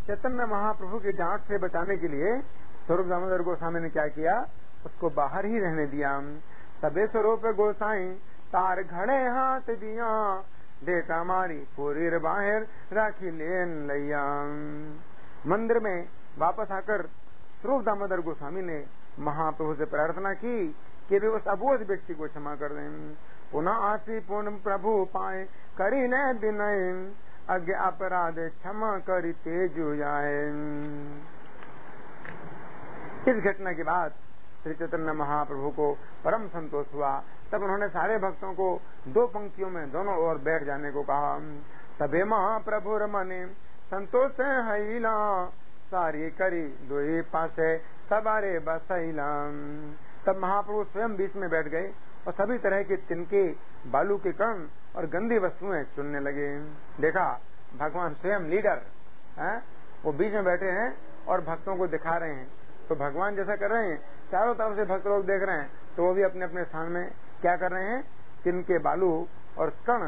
चैतन्य महाप्रभु की डांट से बचाने के लिए स्वरूप दामोदर गोस्वामी ने क्या किया, उसको बाहर ही रहने दिया। सबे स्वरूप गोसाई तार घड़े हाथ दिया, देखा मारी पूरी बाहर राखी लेन लैया। मंदिर में वापस आकर स्वरूप दामोदर गोस्वामी ने महाप्रभु से प्रार्थना की कि वे उस अबोध व्यक्ति को क्षमा कर दें। पुनः आसी पूर्ण प्रभु पाए करी न विनय, अज्ञ अपराध क्षमा करी तेजु जाए। इस घटना के बाद श्री चैतन्य महाप्रभु को परम संतोष हुआ। तब उन्होंने सारे भक्तों को 2 पंक्तियों में दोनों ओर बैठ जाने को कहा। तबे महाप्रभु रमने संतोष हैला, सारी करी दोई पासे सबारे बसैला। तब महाप्रभु स्वयं बीच में बैठ गए और सभी तरह के तिनके, बालू के कण और गंदी वस्तुएं चुनने लगे। देखा, भगवान स्वयं लीडर है, वो बीच में बैठे हैं और भक्तों को दिखा रहे हैं। तो भगवान जैसा कर रहे हैं, चारों तरफ से भक्त लोग देख रहे हैं, तो वो भी अपने अपने स्थान में क्या कर रहे हैं, तिनके, बालू और कण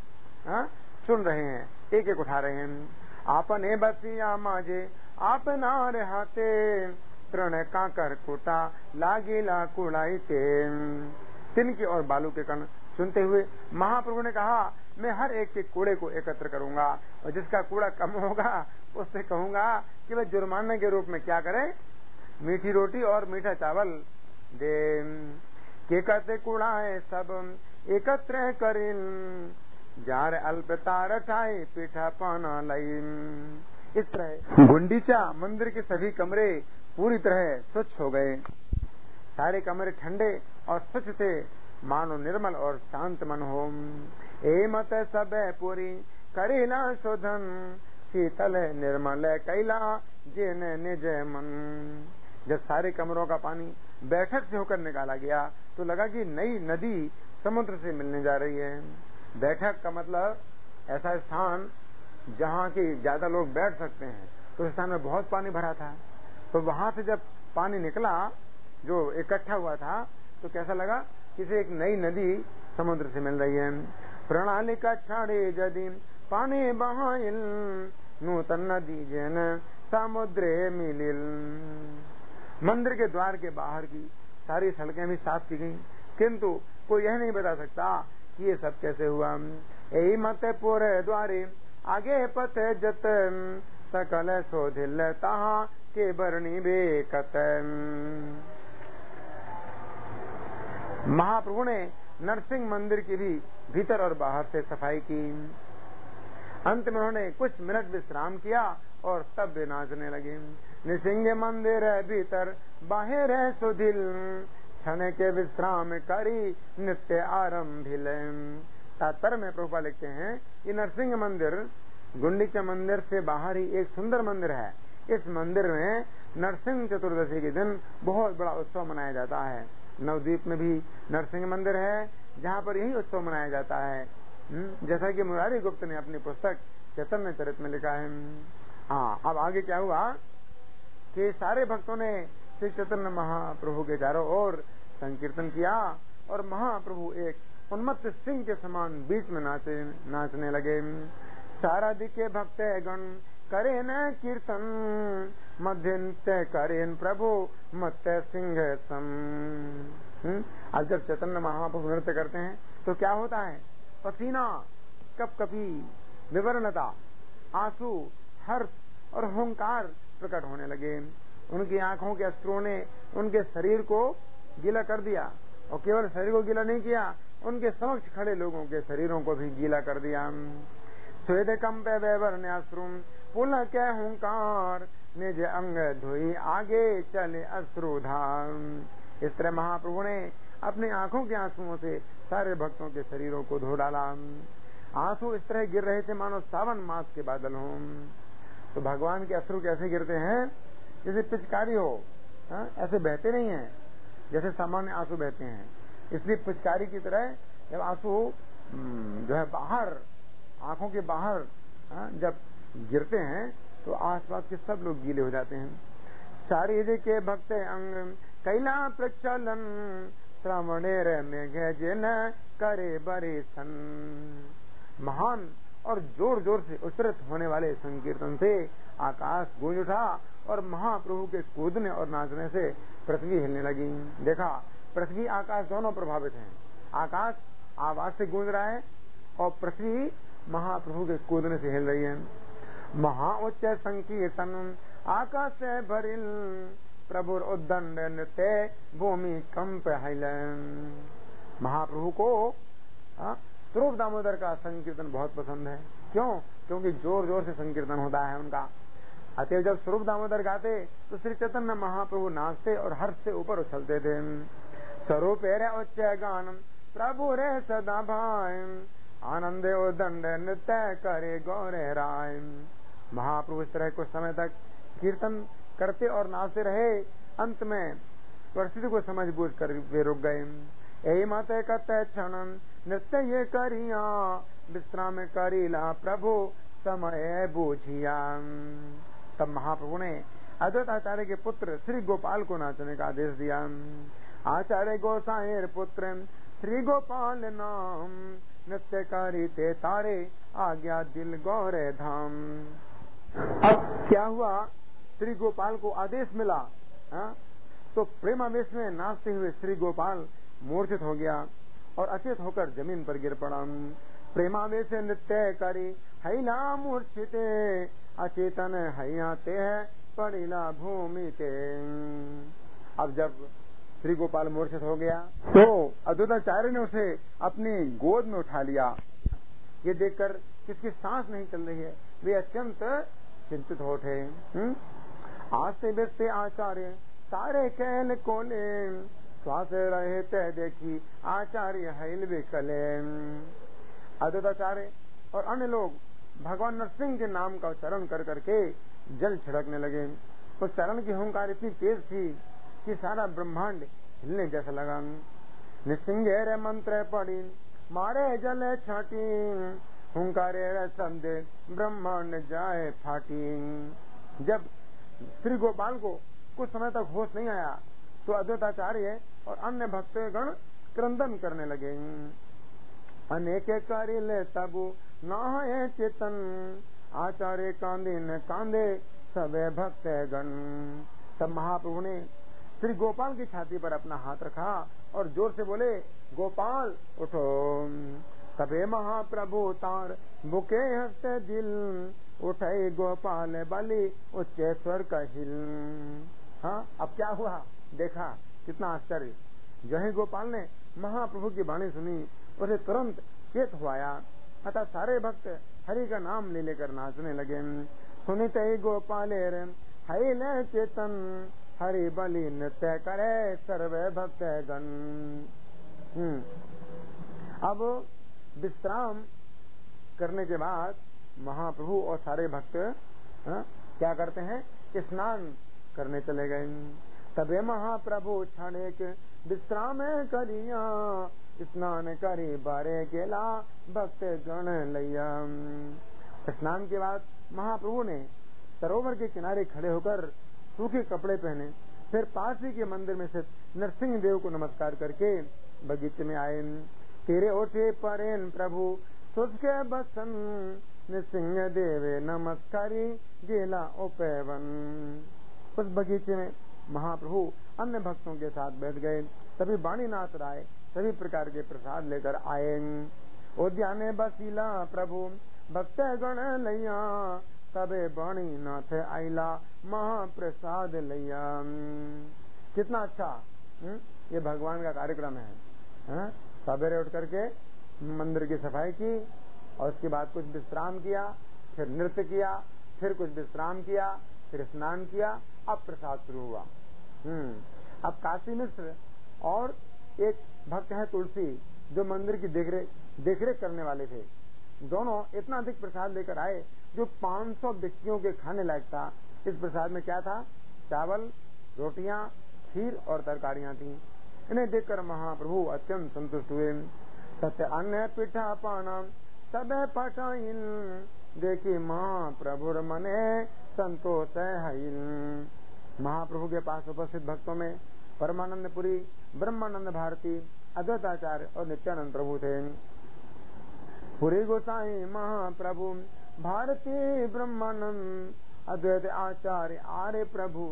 चुन रहे हैं, एक एक उठा रहे हैं। आपने बसिया माजे आप नार हाथे, तृण काकर कुटा लागिला कुड़ाईते। तिनके और बालू के कण चुनते हुए महाप्रभु ने कहा, मैं हर एक के कूड़े को एकत्र करूंगा और जिसका कूड़ा कम होगा उससे कहूंगा कि वह जुर्माने के रूप में क्या करे, मीठी रोटी और मीठा चावल दे। के कहते कूड़ा है सब एकत्र करिन, जार अल्प तार ठाई पीठा पाना लाइन। इस तरह गुंडीचा मंदिर के सभी कमरे पूरी तरह स्वच्छ हो गए। सारे कमरे ठंडे और स्वच्छ थे, मानो निर्मल और शांत मन हो। ए मत सब पूरी करेला शोधन, शीतल निर्मल कैला जिन निज मन। जब सारे कमरों का पानी बैठक से होकर निकाला गया तो लगा कि नई नदी समुद्र से मिलने जा रही है। बैठक का मतलब ऐसा स्थान जहाँ की ज्यादा लोग बैठ सकते हैं। तो उस स्थान में बहुत पानी भरा था, तो वहां से जब पानी निकला जो इकट्ठा हुआ था, तो कैसा लगा, किसी एक नई नदी समुद्र से मिल रही है। प्रणाली का छाड़े यदि पानी बहाइल, नूतन नदी जन समुद्रे मिलिल। मंदिर के द्वार के बाहर की सारी सड़कें भी साफ की गई, किंतु कोई यह नहीं बता सकता कि ये सब कैसे हुआ। यही मत पूरे द्वारे आगे पथ जत, सकल शोधिल तहा के बरणी बेकत। महाप्रभु ने नरसिंह मंदिर की भी भीतर और बाहर से सफाई की। अंत में उन्होंने कुछ मिनट विश्राम किया और तब वे नाचने लगे। नृसिंह मंदिर है भीतर बाहर है सुधिल, क्षण के विश्राम करी नित्य आरंभिल। तात्पर्य में प्रभुपाद लिखते हैं, ये नरसिंह मंदिर गुंडीचा मंदिर से बाहर ही एक सुंदर मंदिर है। इस मंदिर में नरसिंह चतुर्दशी के दिन बहुत बड़ा उत्सव मनाया जाता है। नवद्वीप में भी नरसिंह मंदिर है जहाँ पर यही उत्सव मनाया जाता है, जैसा कि मुरारी गुप्त ने अपनी पुस्तक चैतन्य चरित में लिखा है। हाँ, अब आगे क्या हुआ कि सारे भक्तों ने श्री चैतन्य महाप्रभु के चारों ओर संकीर्तन किया और महाप्रभु एक उन्मत्त सिंह के समान बीच में नाचने लगे। सारा दिखे भक्त गण करे न कीर्तन, मध्य करेन प्रभु मत सिंह सम। आज जब चैतन्य महाप्रभु नृत्य करते हैं तो क्या होता है, पसीना, कपकपी, विवरणता, आंसू, हर्ष और हुंकार प्रकट होने लगे। उनकी आंखों के अश्रुओं ने उनके शरीर को गीला कर दिया, और केवल शरीर को गीला नहीं किया, उनके समक्ष खड़े लोगों के शरीरों को भी गीला कर दिया। स्वेद कंपे वैवर्ण अश्रुम पुनः क्या हुंकार, निज अंग धोई आगे चले अश्रुधार। इस तरह महाप्रभु ने अपनी आंखों के आंसुओं से सारे भक्तों के शरीरों को धो डाला। आंसू इस तरह गिर रहे थे मानो सावन मास के बादल हों। तो भगवान के अश्रु कैसे गिरते हैं, जैसे पिचकारी हो, ऐसे बहते नहीं है जैसे सामान्य आंसू बहते हैं। इसलिए पिचकारी की तरह जब आंसू जो है बाहर, आंखों के बाहर जब गिरते हैं तो आसपास के सब लोग गीले हो जाते हैं। शारीर के भक्त अंग कैला प्रचलन, श्रवणेर मेघ जिन करे बरे सन। महान और जोर जोर से उच्चरित होने वाले संकीर्तन से आकाश गूंज उठा और महाप्रभु के कूदने और नाचने से पृथ्वी हिलने लगी। देखा, पृथ्वी आकाश दोनों प्रभावित हैं। आकाश आवाज से गूंज रहा है और पृथ्वी महाप्रभु के कूदने से हिल रही है। महा उच्च संकीर्तन आकाश से भरिल प्रभु उद्दंड नृत्य भूमि कंप हिलन। महाप्रभु को स्वरूप दामोदर का संकीर्तन बहुत पसंद है। क्यों? क्योंकि जोर जोर से संकीर्तन होता है उनका। अतः जब स्वरूप दामोदर गाते तो श्री चैतन्य महाप्रभु नाचते और हर्ष से ऊपर उछलते थे। स्वरूप रे उच्च गान प्रभु रे सदा भाई आनंदे उदंड नृत्य करे गौरे राय। महाप्रभु इस तरह कुछ समय तक कीर्तन करते और नाचते रहे। अंत में परिस्थिति को समझ बूझ कर वे रुक गए। यही मत कते क्षण नृत्य ये करिया विश्राम करीला प्रभु समय बूझिया। तब महाप्रभु ने अद्वैत आचार्य के पुत्र श्री गोपाल को नाचने का आदेश दिया। आचार्य गोसाईर पुत्र श्री गोपाल नाम नृत्य करी ते तारे आज्ञा दिल गौरे धाम। अब क्या हुआ, श्री गोपाल को आदेश मिला तो प्रेमावेश में नाचते हुए श्री गोपाल मूर्छित हो गया और अचेत होकर जमीन पर गिर पड़ा। प्रेमावेश नृत्य करी हैला मूर्छित अचेतन हैयाते है पड़िला भूमि ते। अब जब श्री गोपाल मूर्छित हो गया तो अद्वैताचार्य ने उसे अपनी गोद में उठा लिया। ये देखकर किसकी सांस नहीं चल रही है, वे अत्यंत चिंतित हो उठे। आस्ते बेस्ते आचार्य सारे कैल कोले श्वास रहे ते देखी आचार्य हैल विकले। अद्वैताचार्य और अन्य लोग भगवान नरसिंह के नाम का उच्चारण कर करके जल छिड़कने लगे। उस चरण की हुंकार इतनी तेज थी कि सारा ब्रह्मांड हिलने जैसा लगा। निसिंगे रे मंत्र पड़ी मारे जले छाटी हुंकारे रे संदे ब्रह्मांड जाए फाटी। जब श्री गोपाल को कुछ समय तक होश नहीं आया तो अद्वैताचार्य और अन्य भक्तगण क्रंदन करने लगे। अनेक करिले तबु नाहे चेतन आचार्य कांदे न कांदे सबे भक्तगण। तब महाप्रभु ने श्री गोपाल की छाती पर अपना हाथ रखा और जोर से बोले, गोपाल उठो। तबे महाप्रभु तार बुके हंसते दिल उठे गोपाल बलि उच्चे स्वर कहिल। हाँ, अब क्या हुआ, देखा कितना आश्चर्य। जो ही गोपाल ने महाप्रभु की वाणी सुनी उसे तुरंत चेत हुआया। अतः सारे भक्त हरि का नाम ले लेकर नाचने लगे। सुनित ही गोपालेर हैले चेतन हरि बलि नृत्य करे सर्वे भक्त गण। अब विश्राम करने के बाद महाप्रभु और सारे भक्त क्या करते हैं, स्नान करने चले गए। तबे महाप्रभु क्षण एक विश्राम करिया स्नान करी बारे केला भक्त गण लैया। स्नान के बाद महाप्रभु ने सरोवर के किनारे खड़े होकर सूखे कपड़े पहने, फिर पास ही के मंदिर में से नरसिंह देव को नमस्कार करके बगीचे में आए। तेरे ओठे परेन प्रभु सुसके बसन नृसिंह देवे नमस्कारी गेला ओपेवन। उस बगीचे में महाप्रभु अन्य भक्तों के साथ बैठ गए। सभी वाणीनाथ राय सभी प्रकार के प्रसाद लेकर आए। उद्याने बसीला प्रभु भक्त गण लैया तबे वाणीनाथ आइला महाप्रसाद लैया। कितना अच्छा ये भगवान का कार्यक्रम है। सवेरे उठ करके मंदिर की सफाई की और उसके बाद कुछ विश्राम किया, फिर नृत्य किया, फिर कुछ विश्राम किया, फिर स्नान किया, अब प्रसाद शुरू हुआ। अब काशी मिश्र और एक भक्त है तुलसी जो मंदिर की देखरेख करने वाले थे, दोनों इतना अधिक प्रसाद लेकर आए जो 500 व्यक्तियों के खाने लायक था। इस प्रसाद में क्या था, चावल, रोटियां, खीर और तरकारियां थी। इन्हें देखकर महाप्रभु अत्यंत संतुष्ट हुए। सत्य अन्न पिठा पाना सबे पटाइन देखी महाप्रभु मने संतोष है। महाप्रभु के पास उपस्थित भक्तों में परमानंद पुरी, ब्रह्मानंद भारती, अद्वैताचार्य और नित्यानंद प्रभु थे। पुरी गोसाई महाप्रभु भारती ब्रह्मानंद अद्वैत आचार्य आर्य प्रभु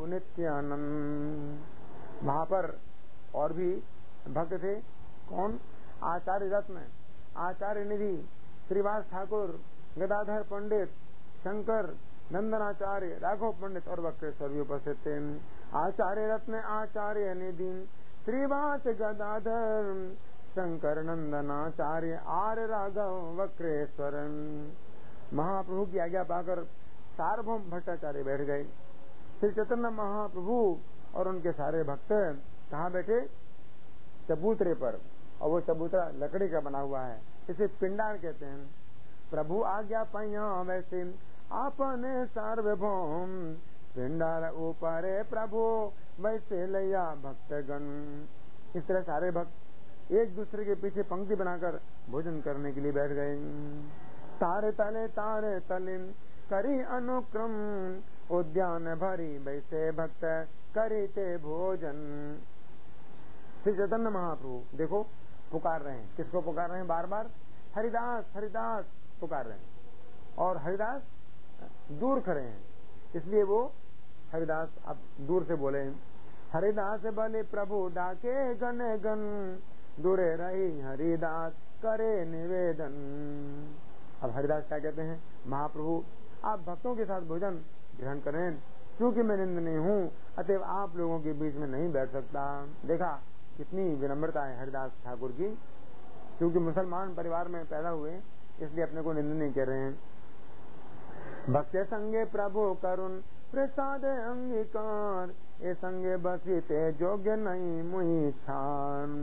नित्यानंद। वहां पर और भी भक्त थे। कौन? आचार्य रत्न, आचार्य निधि, श्रीवास ठाकुर, गदाधर पंडित, शंकर, नंदनाचार्य, राघव पंडित और वक्रेश्वर भी उपस्थित थे। आचार्य रत्न, आचार्य निधि, श्रीवास, गदाधर, शंकर, नंदनाचार्य, आर्य, राघव, वक्रेश्वर। महाप्रभु की आज्ञा पाकर सार्वभौम भट्टाचार्य बैठ गए। श्री चैतन्य महाप्रभु और उनके सारे भक्त कहाँ बैठे? चबूतरे पर। और वो चबूतरा लकड़ी का बना हुआ है, इसे पिंडार कहते हैं। प्रभु आज्ञा पैया वैसे आपने सार्वभौम, पिंडार ऊपर प्रभु वैसे लैया भक्तगण। इस तरह सारे भक्त एक दूसरे के पीछे पंक्ति बनाकर भोजन करने के लिए बैठ गए। तारे तले करी अनुक्रम, उद्यान भरी वैसे भक्त करीते भोजन। श्री चैतन्य महाप्रभु देखो पुकार रहे हैं। किसको पुकार रहे हैं? बार बार हरिदास हरिदास पुकार रहे हैं। और हरिदास दूर खड़े हैं, इसलिए वो हरिदास अब दूर से बोले, हरिदास बले प्रभु डाके गण गण, दूरे रही हरिदास करे निवेदन। अब हरिदास क्या कहते हैं? महाप्रभु आप भक्तों के साथ भोजन ग्रहण करें, क्योंकि मैं निंदनीय हूँ, अतएव आप लोगों के बीच में नहीं बैठ सकता। देखा कितनी विनम्रता है हरिदास ठाकुर की। क्योंकि मुसलमान परिवार में पैदा हुए, इसलिए अपने को निंदनीय कह रहे हैं। भक्त संगे प्रभु करुण प्रसाद अंगीकार, ए संगे बसीते योग्य नहीं मुहि छान।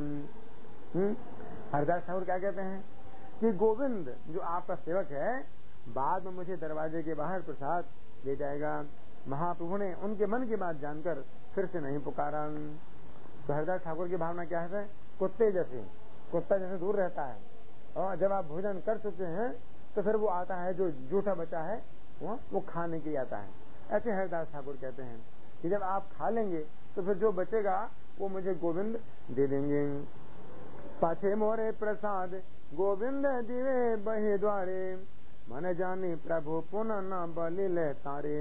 हरिदास ठाकुर क्या कहते हैं कि गोविंद जो आपका सेवक है, बाद में मुझे दरवाजे के बाहर प्रसाद ले जाएगा। महाप्रभु ने उनके मन की बात जानकर फिर से नहीं पुकारा। तो हरिदास ठाकुर की भावना क्या है? कुत्ते जैसे, कुत्ता जैसे दूर रहता है, और जब आप भोजन कर चुके हैं तो फिर वो आता है, जो जूठा बचा है वो खाने के लिए आता है। ऐसे हरिदास ठाकुर कहते हैं कि जब आप खा लेंगे तो फिर जो बचेगा वो मुझे गोविंद दे देंगे। पाछे मोरे प्रसाद गोविंद दिवे बहे द्वारे, मन जानी प्रभु पुनः न बलि ले तारे।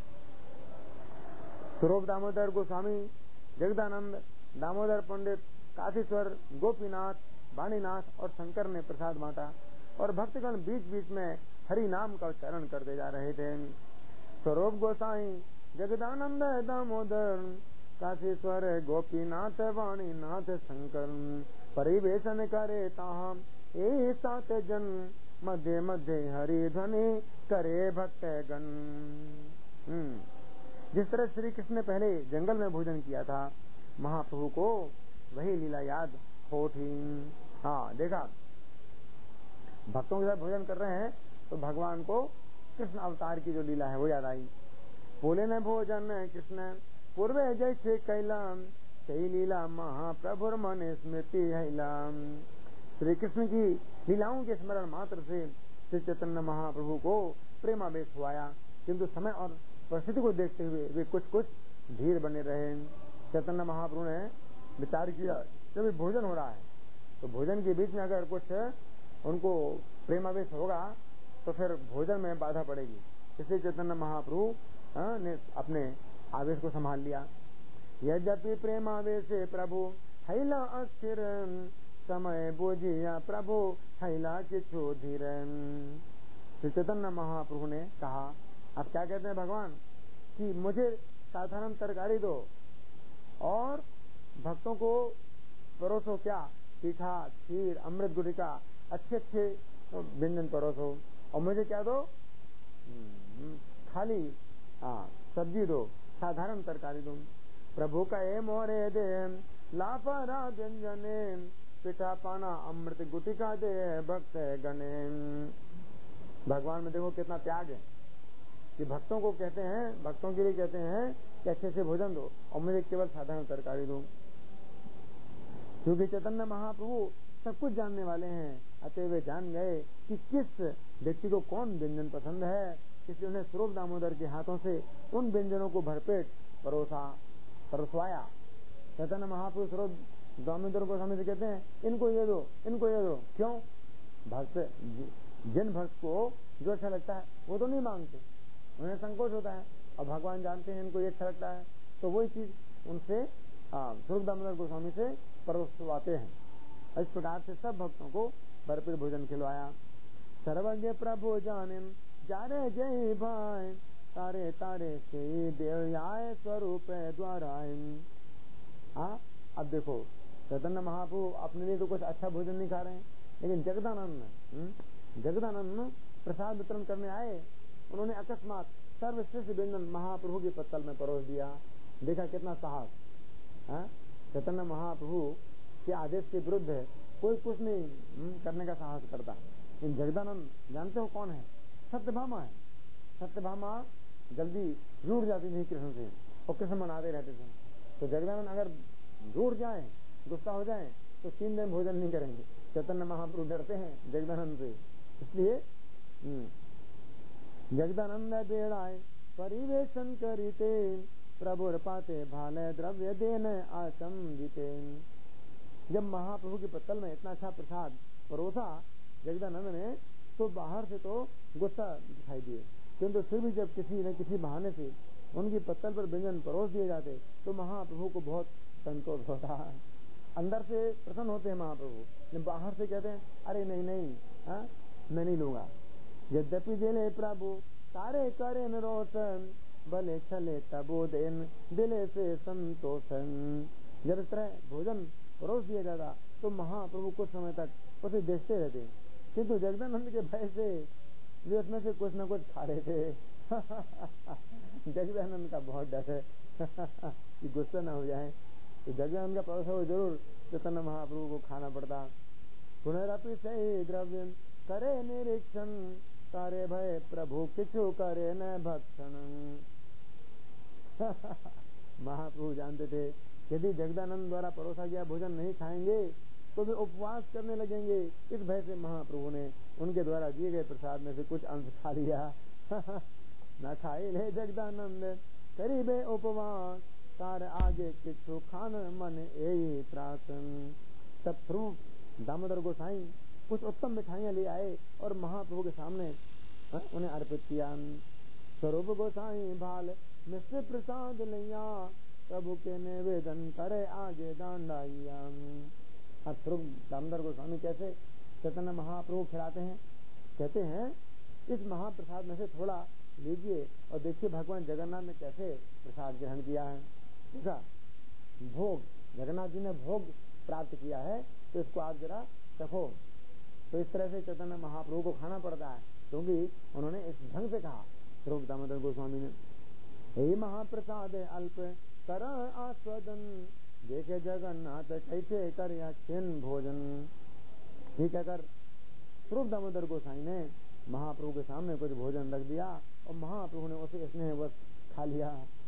स्वरूप दामोदर गोस्वामी, जगदानंद, दामोदर पंडित, काशीश्वर, गोपीनाथ, वाणीनाथ और शंकर ने प्रसाद बांटा, और भक्तगण बीच बीच में हरि नाम का उच्चारण करते जा रहे थे। स्वरूप गोसाई, जगदानंद, दामोदर, काशीश्वर, गोपीनाथ, वाणीनाथ, शंकर, परिवेशन करे ताहा ए सात जन, मध्य मध्य हरि ध्वनि करे भक्त गण। जिस तरह श्री कृष्ण ने पहले जंगल में भोजन किया था, महाप्रभु को वही लीला याद हो थी। हाँ देखा, भक्तों के साथ भोजन कर रहे हैं तो भगवान को कृष्ण अवतार की जो लीला है वो याद आई। बोले न भोजन कृष्ण पूर्वे जैसे कैलाम, सही लीला महाप्रभु मन स्मृति हैलाम। श्री कृष्ण की लीलाओं के स्मरण मात्र से श्री चैतन्य महाप्रभु को प्रेमावेश हुआया, किंतु समय और परिस्थिति को देखते हुए वे कुछ कुछ धीर बने रहे। चैतन्य महाप्रभु ने विचार किया, जब भोजन हो रहा है तो भोजन के बीच में अगर कुछ उनको प्रेमावेश होगा तो फिर भोजन में बाधा पड़ेगी। इसलिए चैतन्य महाप्रभु ने अपने आवेश को संभाल लिया। यद्यपि प्रेमावेश प्रभु हैला अस्थिर, समय बोझिया प्रभु हैला किछु धीर। श्री चैतन्य महाप्रभु ने कहा, आप क्या कहते हैं भगवान कि मुझे साधारण तरकारी दो और भक्तों को परोसो, क्या पीठा, खीर, अमृत गुटिका, अच्छे अच्छे व्यंजन परोसो, और मुझे क्या दो? खाली सब्जी दो, साधारण तरकारी दो। प्रभु का ए मोरे दे लाफरा व्यंजने, पिठा पाना अमृत गुटिका दे भक्त गणे। भगवान में देखो कितना त्याग है कि भक्तों को कहते हैं, भक्तों के लिए कहते हैं कि अच्छे से भोजन दो और मुझे केवल साधारण तरकारी दो। क्योंकि चैतन्य महाप्रभु सब कुछ जानने वाले हैं, अतः वे जान गए कि किस व्यक्ति को कौन व्यंजन पसंद है, इसलिए उन्हें स्वरूप दामोदर के हाथों से उन व्यंजनों को भरपेट परोसवाया। चैतन्य महाप्रभु स्वरूप दामोदर को सामने से कहते हैं, इनको ये दो, इनको ये दो। क्यों? भक्त जिन भक्त को जो अच्छा लगता है वो तो नहीं मांगते, उन्हें संकोच होता है, और भगवान जानते हैं इनको ये अच्छा लगता है, तो वही चीज उनसे स्वरूप दामोदर गोस्वामी से परोसवाते हैं। इस प्रकार से सब भक्तों को भरपूर भोजन खिलवाया। सर्वज्ञ प्रभु जानिन जारे जय भाई, तारे तारे से देव आए स्वरूप द्वारा। अब देखो चैतन्य महाप्रभु अपने लिए तो कुछ अच्छा भोजन नहीं खा रहे हैं, लेकिन जगदानंद प्रसाद वितरण करने आए, उन्होंने अकस्मात सर्वश्रेष्ठ व्यंजन महाप्रभु के पत्तल में परोस दिया। देखा कितना साहस। चैतन्य महाप्रभु के आदेश के विरुद्ध कोई कुछ नहीं करने का साहस करता। इन जगदानंद जानते हो कौन है? सत्यभामा है। सत्यभामा जल्दी रूठ जाती थी कृष्ण से और कृष्ण मनाते रहते थे। तो जगदानंद अगर रूठ जाए, गुस्सा हो जाए, तो 3 दिन भोजन नहीं करेंगे। चैतन्य महाप्रभु डरते हैं जगदानंद से, इसलिए जगदानंद बेड़ाए परिवेशन करीते, प्रभुर पाते भाले द्रव्य देने आचंबिते। जब महाप्रभु के पत्तल में इतना अच्छा प्रसाद परोसा जगदानंद ने, तो बाहर से तो गुस्सा दिखाई दिए, किंतु फिर भी जब किसी न किसी बहाने से उनकी पत्तल पर व्यंजन परोस दिए जाते तो महाप्रभु को बहुत संतोष होता है। अंदर से प्रसन्न होते हैं महाप्रभु, बाहर से कहते हैं अरे नहीं नहीं, मैं नहीं लूंगा। यद्यपि दिले प्रभु तारे करे न रोशन, भले छले तबो देन दिले से संतोषन। जब इस तरह भोजन परोस दिया जाता तो महाप्रभु कुछ समय तक उसे देखते रहते, किंतु जगदानंद के भय से वे उसमें से कुछ न कुछ खा रहे थे। जगदानंद का बहुत डर है कि गुस्सा न हो जाए, तो जगदानंद का परोसा वो जरूर चैतन्य महाप्रभु को खाना पड़ता। पुनरपि सही द्रव्य करे निरीक्षण, तारे भय प्रभु किछु करे न भक्षण। महाप्रभु जानते थे यदि जगदानंद द्वारा परोसा गया भोजन नहीं खाएंगे तो वे उपवास करने लगेंगे। इस भय से महाप्रभु ने उनके द्वारा दिए गए प्रसाद में से कुछ अंश खा लिया। न खाए ले जगदानंद करीबे उपवास, तार आगे किछु खान मन ए प्रासन। तब स्वरूप दामोदर गोसाई कुछ उत्तम मिठाइयां ले आए और महाप्रभु के सामने उन्हें अर्पित किया। स्वरूप गोसाई भाल मिश्र प्रसाद लिया, प्रभु के निवेदन करे आगे दांडाइया। अब स्वरूप दामोदर गोस्वामी कैसे चैतन्य महाप्रभु खिलाते हैं, कहते हैं इस महाप्रसाद में से थोड़ा लीजिए और देखिए भगवान जगन्नाथ ने कैसे प्रसाद ग्रहण किया है। देखा भोग जगन्नाथ जी ने भोग प्राप्त किया है, तो इसको आप जरा चखो। तो इस तरह से चैतन्य महाप्रभु को खाना पड़ता है, क्योंकि उन्होंने इस ढंग से कहा स्वरूप दामोदर गोस्वामी ने। हे महाप्रसाद अल्प कर आस्वादन, देखे जगन्नाथ कैसे कर क्षीण भोजन। ठीक है, कर स्वरूप दामोदर गोसाई ने महाप्रभु के सामने कुछ भोजन रख दिया और महाप्रभु ने उसे स्नेह बस खा लिया।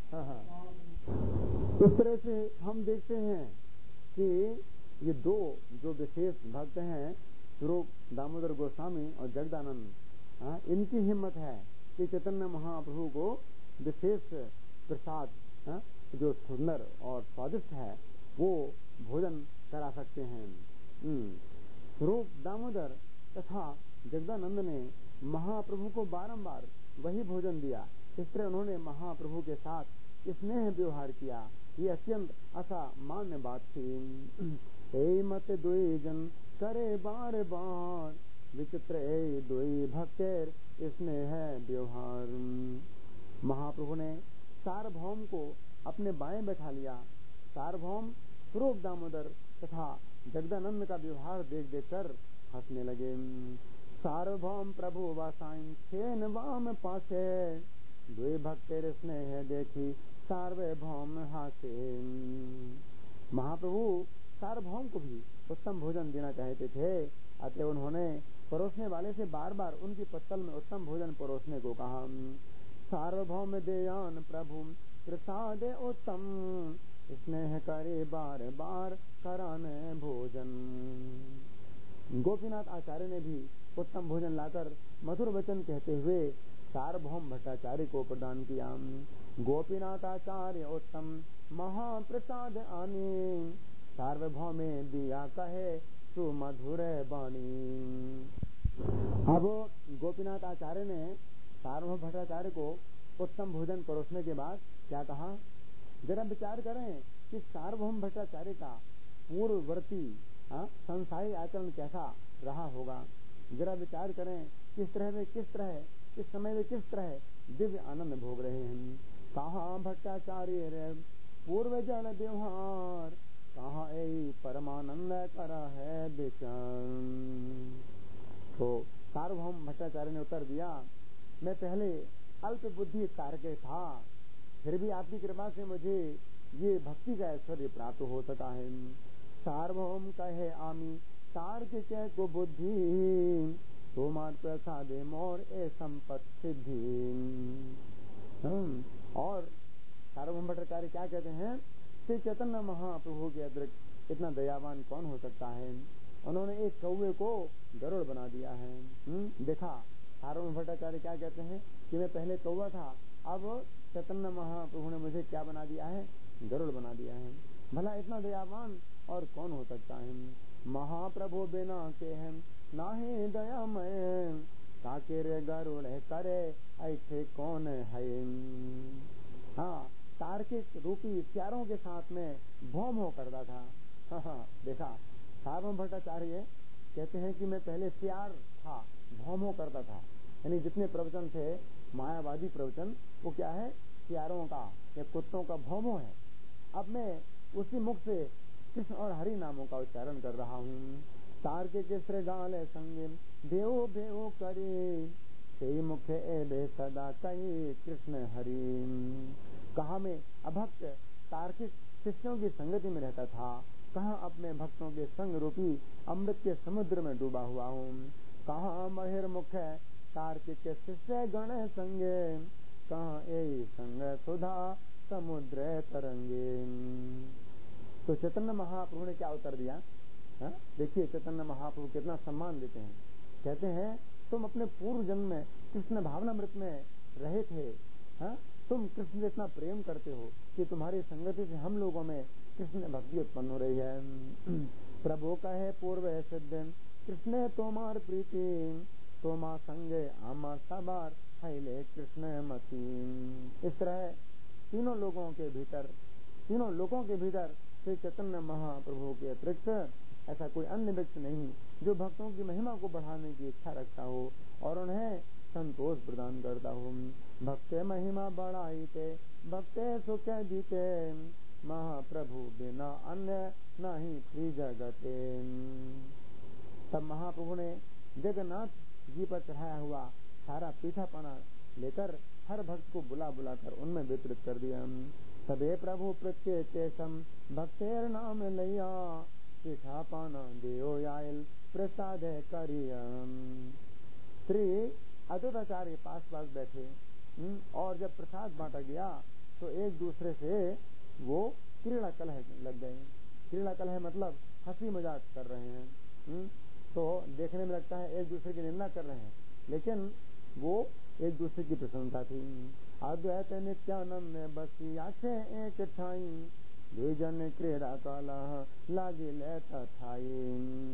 इस तरह से हम देखते हैं कि ये दो जो विशेष भक्त हैं स्वरूप दामोदर गोस्वामी और जगदानंद, इनकी हिम्मत है कि चैतन्य महाप्रभु को विशेष प्रसाद जो सुंदर और स्वादिष्ट है वो भोजन करा सकते हैं। स्वरूप दामोदर तथा जगदानंद ने महाप्रभु को बारंबार वही भोजन दिया। इस तरह उन्होंने महाप्रभु के साथ स्नेह व्यवहार किया। ये अत्यंत असामान्य बात थी। मत दुई जन करे बार बार, विचित्र दुई भक्तेर स्नेह व्यवहार। महाप्रभु ने सार्वभौम को अपने बाएं बैठा लिया। सार्वभौम स्वरूप दामोदर तथा जगदानंद का व्यवहार देख देख कर हंसने लगे। सार्वभौम प्रभु वासाइन छेन वाम पासे, द्वे भक्तेर स्नेह देखी सार्वभौम हासे। महाप्रभु सार्वभौम को भी उत्तम भोजन देना चाहते थे, अतः उन्होंने परोसने वाले से बार बार उनकी पत्तल में उत्तम भोजन परोसने को कहा। सार्वभौम देयान प्रभु प्रसाद उत्तम, स्नेह करे बार बार कराने भोजन। गोपीनाथ आचार्य ने भी उत्तम भोजन लाकर मधुर वचन कहते हुए सार्वभौम भट्टाचार्य को प्रदान किया। गोपीनाथ आचार्य उत्तम महाप्रसाद आनी, सार्वभौमे दिया कहे सुमधुर बाणी। अब गोपीनाथ आचार्य ने सार्वभौम भट्टाचार्य को उत्तम भोजन परोसने के बाद क्या कहा, जरा विचार करें कि सार्वभौम भट्टाचार्य का पूर्ववर्ती संसारी आचरण कैसा रहा होगा। जरा विचार करें किस समय में किस तरह दिव्य आनंद भोग रहे हैं। कहाँ भट्टाचार्य रे पूर्व जन व्यवहार, कहाँ यही परमानंद कर है बेचन। तो सार्वभौम भट्टाचार्य ने उत्तर दिया, मैं पहले अल्प बुद्धि तार्किक था, फिर भी आपकी कृपा से मुझे ये भक्ति का ऐश्वर्य प्राप्त हो सका है। सार्वभौम कहे आमी तार्किक को बुद्धि, तुम्हार प्रसादे मोर ए संपत्ति सिद्धि। और सार्वभौम भट्टाचार्य क्या कहते हैं, श्री चैतन्य महाप्रभु के अतिरिक्त इतना दयावान कौन हो सकता है। उन्होंने एक कौवे को गरुड़ बना दिया है। देखा सार्वभौम भट्टाचार्य क्या कहते हैं कि मैं पहले कौवा था, अब चैतन्य महाप्रभु ने मुझे क्या बना दिया है, गरुड़ बना दिया है। भला इतना दयावान और कौन हो सकता है। महाप्रभु बिना के हैं नाही दयामय, काके रे गरुड़ करे ऐसे कौन है। हाँ, तार्किक रूपी प्यारों के साथ में भौम हो करता था। देखा सार्वभौम भट्टाचार्य कहते हैं कि मैं पहले प्यार था, भौम हो करता था। यानी जितने प्रवचन थे मायावादी प्रवचन, वो क्या है, प्यारों का या कुत्तों का भौमो है। अब मैं उसी मुख से कृष्ण और हरि नामों का उच्चारण कर रहा हूँ। तार्किक श्रृगाल संगे देव भेव करे, से मुखे एबे सदा कही कृष्ण हरि। कहा मैं अभक्त तार्किक शिष्यों की संगति में रहता था, कहाँ अपने भक्तों के संग रूपी अमृत के समुद्र में डूबा हुआ हूँ। कहाँ बहिर्मुख तार्किक शिष्य गण संगे, कहाँ ए संग सुधा समुद्र तरंगे। तो चैतन्य महाप्रभु ने क्या उत्तर दिया। देखिए चैतन्य महाप्रभु कितना सम्मान देते हैं। कहते हैं तुम अपने पूर्व जन्म में कृष्ण भावनामृत में रहे थे, तुम कृष्ण से इतना प्रेम करते हो कि तुम्हारी संगति से हम लोगों में कृष्ण भक्ति उत्पन्न हो रही है। प्रभु कहे पूर्व सिद्ध कृष्ण तोमार प्रीति, तोमा संगे आमा सबार हैले कृष्ण मती। इस तरह तीनों लोगों के भीतर श्री चैतन्य महाप्रभु के अतिरिक्त ऐसा कोई अन्य व्यक्ति नहीं जो भक्तों की महिमा को बढ़ाने की इच्छा रखता हो और उन्हें संतोष प्रदान करता हो। भक्ते महिमा बढ़ाई ते भक्ते सुख जीते, महाप्रभु बिना अन्य नहीं श्री जगते। तब महाप्रभु ने जगन्नाथ जी पर चढ़ाया हुआ सारा पीठा पाना लेकर हर भक्त को बुला कर उनमें वितरित कर दिया। तबे प्रभु प्रत्येकम भक्तेर नाम लैया, पीठा पाना देओ आयल प्रसाद करियम। श्री अद्वैताचार्य पास बैठे और जब प्रसाद बांटा गया तो एक दूसरे से वो क्रीड़ा कलह लग गए। क्रीड़ा कलह मतलब हंसी मजाक कर रहे हैं। तो देखने में लगता है एक दूसरे की निंदा कर रहे हैं, लेकिन वो एक दूसरे की प्रशंसा थी। अद्वैत नित्यानंद बसी आखे एक ठाई, द्विजन क्रीड़ा कलह लागे लेता थाई।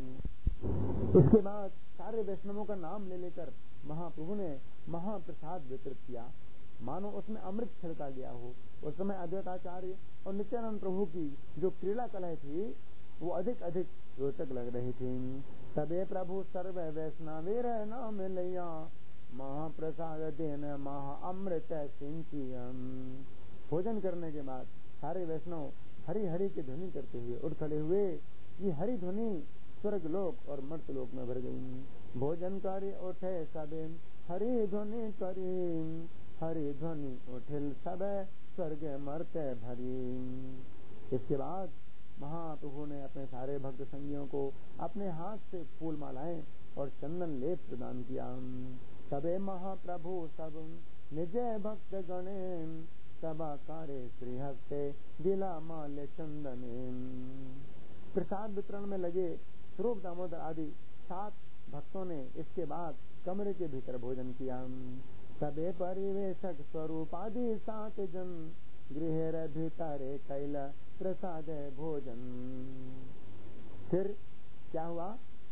इसके बाद सारे वैष्णवों का नाम ले लेकर महाप्रभु ने महाप्रसाद वितरित किया, मानो उसमें अमृत छिड़का गया हो। उस समय अद्वैताचार्य और नित्यानंद प्रभु की जो क्रीड़ा कलह थी वो अधिक रोचक लग रही थी। तबे प्रभु सर्व वैष्णवेर नाम लैया, महाप्रसाद देन महा अमृत सिंचियम। भोजन करने के बाद सारे वैष्णव हरि हरि की ध्वनि करते हुए उठ खड़े हुए। ये हरि ध्वनि स्वर्ग लोक और मर्त्य लोक में भर गई। भोजन करे उठे सबे हरि ध्वनि करी, हरि ध्वनि उठिल सबे स्वर्ग मर्त्य भरी। इसके बाद महाप्रभु ने अपने सारे भक्त संगियों को अपने हाथ से फूल मालाएं और चंदन लेप प्रदान किया। तबे महाप्रभु सब निज भक्त गणे, सभा कारे श्रीहस्ते दिला माले चंदने। प्रसाद वितरण में लगे स्वरूप दामोदर आदि 7 भक्तों ने इसके बाद कमरे के भीतर भोजन किया। तबे परिवेशक स्वरूप आदि 7 जन, गृह भीतर कैला प्रसाद भोजन। फिर क्या हुआ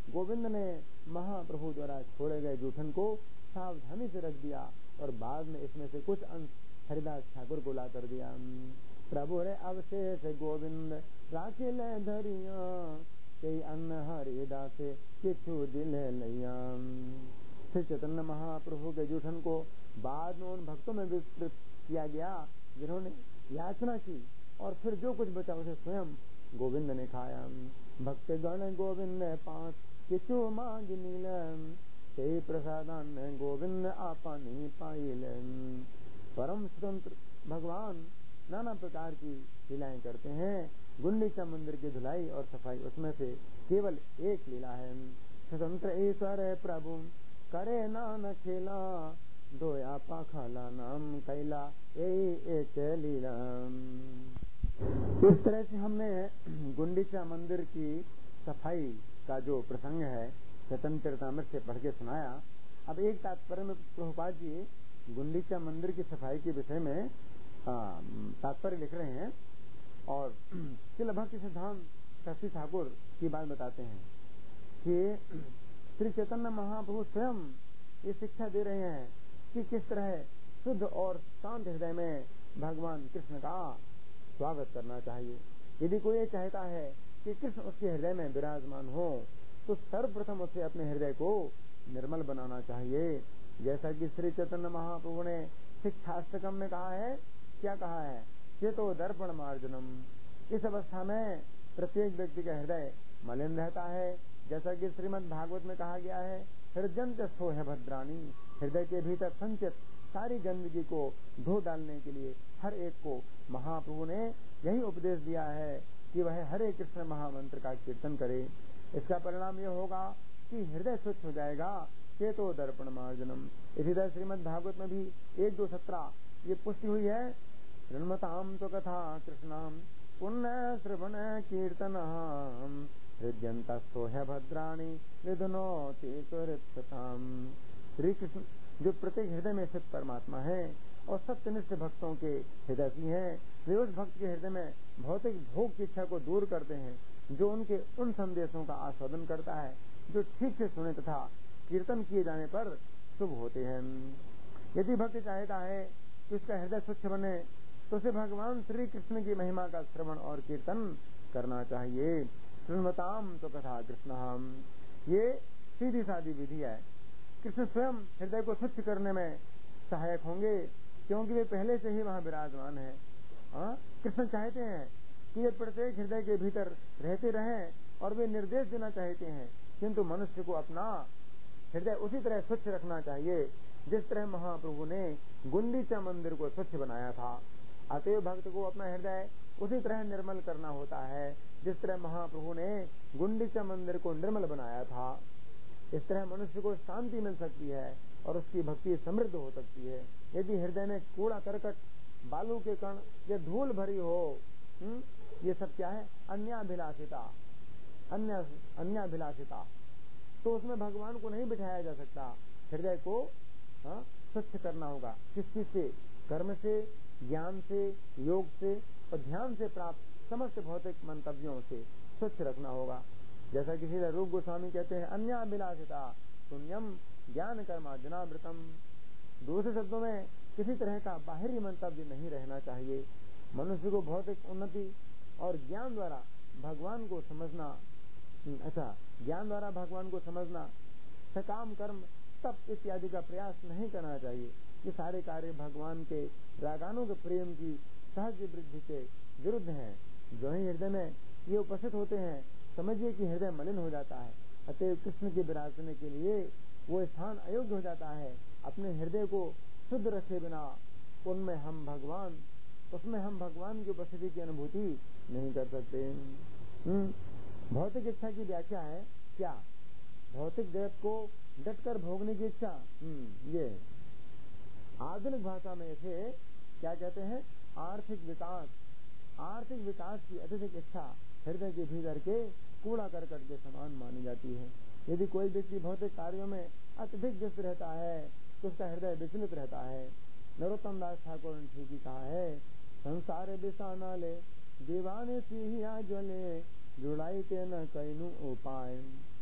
गोविंद ने महाप्रभु द्वारा छोड़े गए जूठन को सावधानी से रख दिया और बाद में इसमें से कुछ अंश हरिदास ठाकुर को ला कर दिया। प्रभु रे अवशेष गोविंद राखे ले धरिया, कई अन्न हरिदास किछु दिल लिया। श्री चैतन्य महाप्रभु के जूठन को बाद में उन भक्तों में विस्तृत किया गया जिन्होंने याचना की और फिर जो कुछ बचा उसे स्वयं गोविंद ने खाया। भक्त गण गोविंद पांच किछु मांग नीलम, ते प्रसादन गोविंद आपा नहीं पाइल। परम स्वतंत्र भगवान नाना प्रकार की लीलाएं करते हैं। गुंडीचा मंदिर की धुलाई और सफाई उसमें से केवल एक लीला है। स्वतंत्र ईश्वर है प्रभु करे नान खेला, दोया पाखाला नाम कैला एक लीला। इस तरह से हमने गुंडीचा मंदिर की सफाई का जो प्रसंग है चैतन्य चरितामृत से पढ़ के सुनाया। अब एक तात्पर्य में प्रभुपाद जी गुंडीचा मंदिर की सफाई के विषय में तात्पर्य लिख रहे हैं और श्रील भक्ति सिद्धांत शास्त्री ठाकुर की बात बताते हैं कि श्री चैतन्य महाप्रभु स्वयं ये शिक्षा दे रहे हैं कि किस तरह शुद्ध और शांत हृदय में भगवान कृष्ण का स्वागत करना चाहिए। यदि कोई चाहता है कि कृष्ण उसके हृदय में विराजमान हो तो सर्वप्रथम उसे अपने हृदय को निर्मल बनाना चाहिए। जैसा कि श्री चैतन्य महाप्रभु ने शिक्षाष्टकम में कहा है, क्या कहा है, चेतो दर्पण मार्जनम। इस अवस्था में प्रत्येक व्यक्ति का हृदय मलिन रहता है। जैसा कि श्रीमद् भागवत में कहा गया है, हृदयंत सोह भद्राणी, हृदय के भीतर संचित सारी गंदगी को धो डालने के लिए हर एक को महाप्रभु ने यही उपदेश दिया है कि वह हरे कृष्ण महामंत्र का कीर्तन करे। इसका परिणाम यह होगा कि हृदय स्वच्छ हो जाएगा। चेतो दर्पण मार्जनम। इसी तरह श्रीमद् भागवत में भी 1-2-17 ये पुष्टि हुई है। ऋण्मताम तो कथा कृष्णाम पुण्य श्रवण कीर्तनम, हृदयंत सोह भद्राणी विधुनोति सुहृत्सताम। श्री कृष्ण जो प्रत्येक हृदय में स्थित परमात्मा है और सत्यनिष्ठ भक्तों के हृदय की है, वे उस भक्त के हृदय में भौतिक भोग की इच्छा को दूर करते हैं, जो उनके उन संदेशों का आस्वादन करता है जो ठीक से सुने तथा कीर्तन किए जाने पर शुभ होते हैं। यदि भक्त चाहता है कि उसका हृदय स्वच्छ बने तो उसे भगवान श्री कृष्ण की महिमा का श्रवण और कीर्तन करना चाहिए। श्रृण्वताम तो कथा कृष्णम, ये सीधी सादी विधि है। कृष्ण स्वयं हृदय को स्वच्छ करने में सहायक होंगे क्योंकि वे पहले से ही वहां विराजमान है। कृष्ण चाहते हैं कि वे प्रत्येक हृदय के भीतर रहते रहें और वे निर्देश देना चाहते हैं, किंतु मनुष्य को अपना हृदय उसी तरह स्वच्छ रखना चाहिए जिस तरह महाप्रभु ने गुंडीचा मंदिर को स्वच्छ बनाया था। अतएव भक्त को अपना हृदय उसी तरह निर्मल करना होता है जिस तरह महाप्रभु ने गुंडीचा मंदिर को निर्मल बनाया था। इस तरह मनुष्य को शांति मिल सकती है और उसकी भक्ति समृद्ध हो सकती है। यदि हृदय में कूड़ा करकट, बालू के कण या धूल भरी हो, ये सब क्या है, अन्याभिलाषिता, तो उसमें भगवान को नहीं बिठाया जा सकता। हृदय को स्वच्छ करना होगा। किस चीज से? कर्म से, ज्ञान से, योग से और ध्यान से प्राप्त समस्त भौतिक मंतव्यों से स्वच्छ रखना होगा। जैसा किसी रूप गोस्वामी कहते हैं, अन्याभिलाषिता शून्यम ज्ञान कर्मार्जनावृतम। दूसरे शब्दों में किसी तरह का बाहरी मंतव्य नहीं रहना चाहिए। मनुष्य को भौतिक उन्नति और ज्ञान द्वारा भगवान को समझना, ज्ञान द्वारा भगवान को समझना, सकाम कर्म, तप इत्यादि का प्रयास नहीं करना चाहिए। ये सारे कार्य भगवान के रागानों के प्रेम की सहज वृद्धि के विरुद्ध हैं। जो ही हृदय में ये उपस्थित होते हैं, समझिए कि हृदय मलिन हो जाता है। अतएव कृष्ण के विराजने के लिए वो स्थान अयोग्य हो जाता है। अपने हृदय को शुद्ध रखे बिना उसमें हम भगवान की उपस्थिति की अनुभूति नहीं कर सकते। भौतिक इच्छा की व्याख्या है क्या? भौतिक जगत को डटकर भोगने की इच्छा। ये आधुनिक भाषा में इसे क्या कहते हैं? आर्थिक विकास। आर्थिक विकास की अत्यधिक इच्छा हृदय के भीतर के कूड़ा करकट के समान मानी जाती है। यदि कोई व्यक्ति भौतिक कार्यों में अत्यधिक व्यस्त रहता है तो उसका हृदय विचलित रहता है। नरोत्तम दास ठाकुर ने ठीक ही कहा है, संसार बिसाना ले दीवाने सिहिया ज्वले, जुड़ाई के न कैनु उपाय।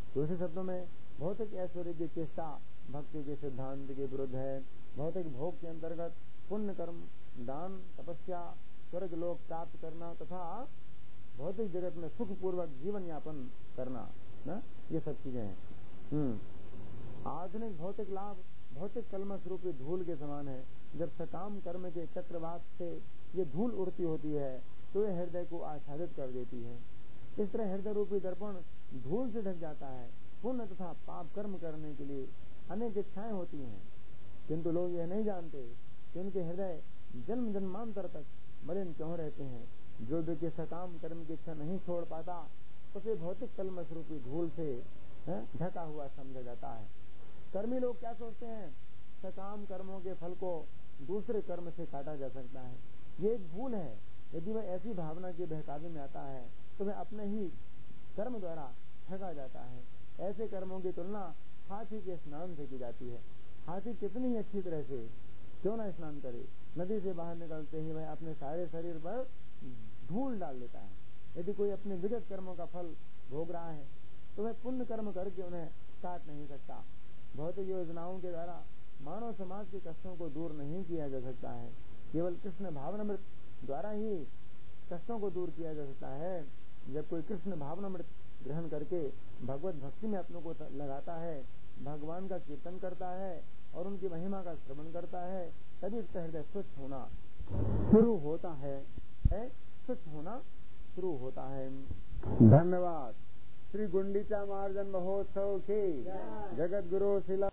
दूसरे शब्दों में भौतिक ऐश्वर्य की चेष्टा भक्ति के सिद्धांत के विरुद्ध है। भौतिक भोग के अंतर्गत पुण्य कर्म, दान, तपस्या, स्वर्ग लोक प्राप्त करना तथा भौतिक जगत में सुख पूर्वक जीवन यापन करना ना, ये सब चीजें हैं। आधुनिक भौतिक लाभ भौतिक कलमश रूपी धूल के समान है। जब सकाम कर्म के चक्रवात से ये धूल उड़ती होती है तो ये हृदय को आच्छादित कर देती है। इस तरह हृदय रूपी दर्पण धूल से ढक जाता है। पुण्य तथा पाप कर्म करने के लिए अनेक इच्छाएं होती हैं, किंतु लोग यह नहीं जानते कि उनके हृदय जन्म जन्मांतर तक मलिन क्यों रहते हैं। जो व्यक्ति सकाम कर्म की इच्छा नहीं छोड़ पाता उसे भौतिक कलमश रूपी धूल से ढका हुआ समझा जाता है। कर्मी लोग क्या सोचते हैं, सकाम कर्मों के फल को दूसरे कर्म से काटा जा सकता है। ये एक भूल है। यदि वह ऐसी भावना के बहकावे में आता है तो वह अपने ही कर्म द्वारा ठगा जाता है। ऐसे कर्मों की तुलना हाथी के स्नान से की जाती है। हाथी कितनी अच्छी तरह से क्यों ना स्नान करे, नदी से बाहर निकलते ही वह अपने सारे शरीर पर धूल डाल देता है। यदि कोई अपने विगत कर्मों का फल भोग रहा है तो वह पुण्य कर्म करके उन्हें काट नहीं सकता। भौतिक योजनाओं के द्वारा मानव समाज के कष्टों को दूर नहीं किया जा सकता है। केवल कृष्ण भावनामृत द्वारा ही कष्टों को दूर किया जा सकता है। जब कोई कृष्ण भावनामृत ग्रहण करके भगवत भक्ति में अपनों को लगाता है, भगवान का कीर्तन करता है और उनकी महिमा का श्रवण करता है, तभी उसका हृदय स्वच्छ होना शुरू होता है, स्वच्छ होना शुरू होता है। धन्यवाद। श्री गुंडीचा मार्जन महोत्सव के जगत गुरु शिला